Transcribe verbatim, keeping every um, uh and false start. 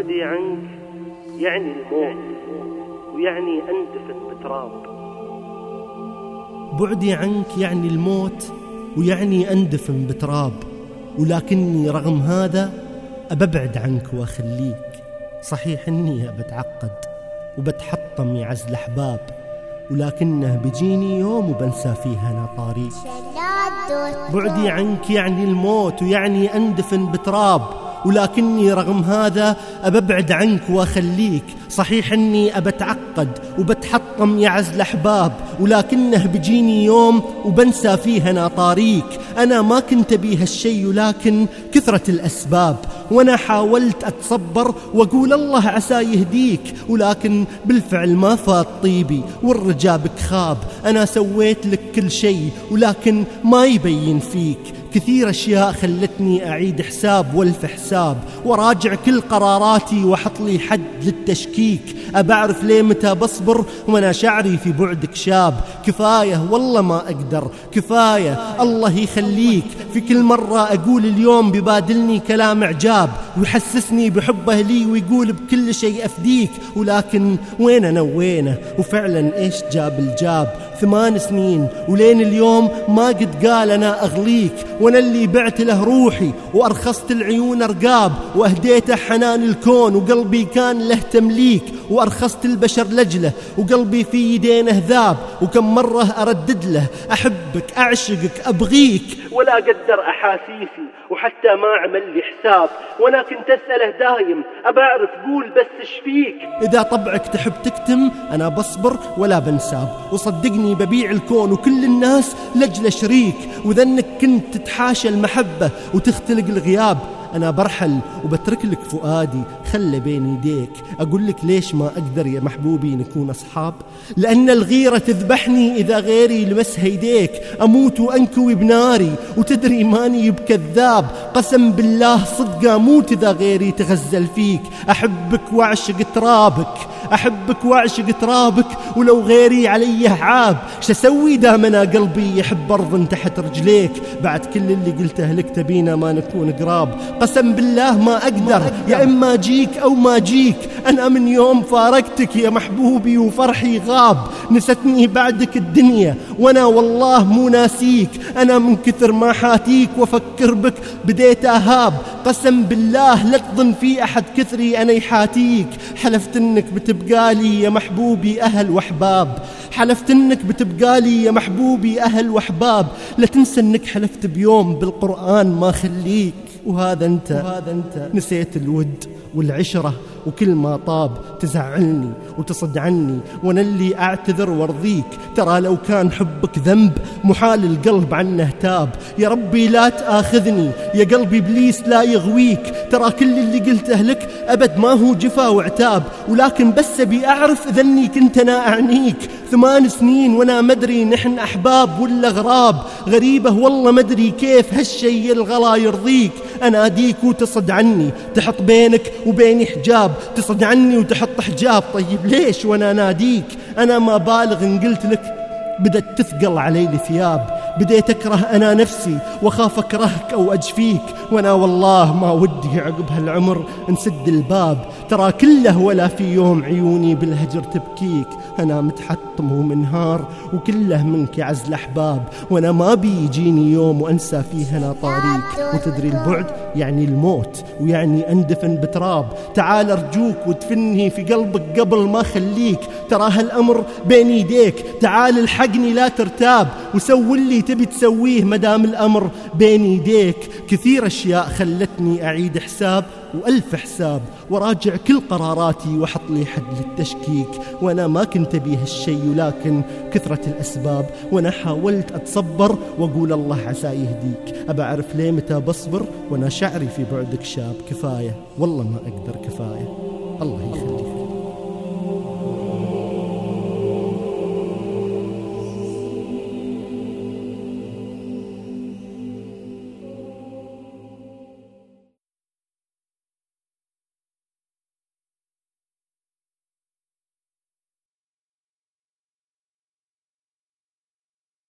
بعدي عنك يعني الموت ويعني أندفن بتراب. بعدي عنك يعني الموت ويعني أندفن بتراب، ولكني رغم هذا أببعد عنك وأخليك. صحيح أني بتعقد وبتحطم يعز الأحباب، ولكنه بيجيني يوم وبنسى فيه أنا طريق. بعدي عنك يعني الموت ويعني أندفن بتراب، ولكني رغم هذا أببعد عنك وأخليك. صحيح أني أبتعقد وبتحطم يعز الأحباب، ولكنه بيجيني يوم وبنسى فيه أنا طريق. أنا ما كنت بيه الشيء ولكن كثرة الأسباب، وأنا حاولت أتصبر وأقول الله عسى يهديك، ولكن بالفعل ما فات طيبي والرجا بك خاب. أنا سويت لك كل شيء ولكن ما يبين فيك. كثير أشياء خلتني أعيد حساب والف حساب، وراجع كل قراراتي وحط لي حد للتشكيك. أبعرف ليه متى بصبر وأنا شعري في بعدك شاب. كفاية والله ما أقدر، كفاية الله يخليك. في كل مرة أقول اليوم ببادلني كلام إعجاب ويحسسني بحبه لي ويقول بكل شيء أفديك، ولكن وين أنا وينه؟ وفعلا إيش جاب الجاب؟ ثمان سنين ولين اليوم ما قد قال أنا أغليك، وأنا اللي بعت له روحي وأرخصت العيون أرقاب، وأهديته حنان الكون وقلبي كان له تمليك، وأرخصت البشر لجله وقلبي في يدينه ذاب. وكم مرة أردد له أحبك أعشقك أبغيك، ولا قدر أحاسيسي وحتى ما عمل لي حساب. وأنا كنت أسأله دايم أبعرف قول بس شفيك. إذا طبعك تحب تكتم أنا بصبر ولا بنساب، وصدقني ببيع الكون وكل الناس لجل شريك. وإذا أنك كنت تتحاشى المحبة وتختلق الغياب أنا برحل وبترك لك فؤادي خلي بين يديك. أقول لك ليش ما أقدر يا محبوبي نكون أصحاب؟ لأن الغيرة تذبحني إذا غيري لمسها يديك. أموت وأنكوي بناري وتدري ماني بكذاب، قسم بالله صدق أموت إذا غيري تغزل فيك. أحبك وأعشق ترابك، أحبك وأعشق ترابك، ولو غيري علي عاب. شسوي دامنا قلبي يحب أرض تحت رجليك؟ بعد كل اللي قلته لك تبينا ما نكون قراب. قسم بالله ما أقدر، يا إما جيك أو ما جيك. أنا من يوم فارقتك يا محبوبي وفرحي غاب. نستني بعدك الدنيا وأنا والله مو ناسيك. أنا من كثر ما حاتيك وأفكر بك بديت أهاب. قسم بالله لا تظن في أحد كثري أنا يحاتيك. حلفت إنك بتبقالي يا محبوبي أهل وأحباب، حلفت إنك بتبقالي يا محبوبي أهل وأحباب. لا تنسى إنك حلفت بيوم بالقرآن ما خليك، وهذا أنت, وهذا أنت نسيت الود والعشرة وكل ما طاب تزعلني وتصد عني. وانا اللي اعتذر وارضيك، ترى لو كان حبك ذنب محال القلب عنه تاب. يا ربي لا تآخذني يا قلبي إبليس لا يغويك. ترى كل اللي قلته لك أبد ما هو جفا وعتاب، ولكن بس أبي أعرف إذا أني كنت أنا أعنيك. ثمان سنين وانا مدري نحن أحباب ولا غراب. غريبة والله مدري كيف هالشي الغلا يرضيك. أناديك وتصد عني، تحط بينك وبيني حجاب. تصد عني وتحط حجاب. طيب ليش وانا ناديك؟ أنا ما بالغ إن قلت لك بدأت تثقل علي الثياب. بديت أكره أنا نفسي وخاف أكرهك أو أجفيك. وأنا والله ما ودي عقب هالعمر نسد الباب. ترى كله ولا في يوم عيوني بالهجر تبكيك. أنا متحطم ومنهار وكله منك يا عز الأحباب. وأنا ما بيجيني يوم وأنسى فيه أنا طريق. وتدري البعد يعني الموت ويعني أندفن بتراب. تعال أرجوك وادفني في قلبك قبل ما خليك. ترى هالأمر بين يديك، تعال الحقني لا ترتاب. وسوي اللي تبي تسويه مدام الأمر بين يديك. كثير أشياء خلتني أعيد حساب وألف حساب، وراجع كل قراراتي وحط لي حد للتشكيك. وأنا ما كنت بيه الشيء ولكن كثرة الأسباب. وأنا حاولت أتصبر وأقول الله عسى يهديك. أبى أعرف ليه متى بصبر وأنا شعري في بعدك شاب. كفاية والله ما أقدر، كفاية الله يخليك.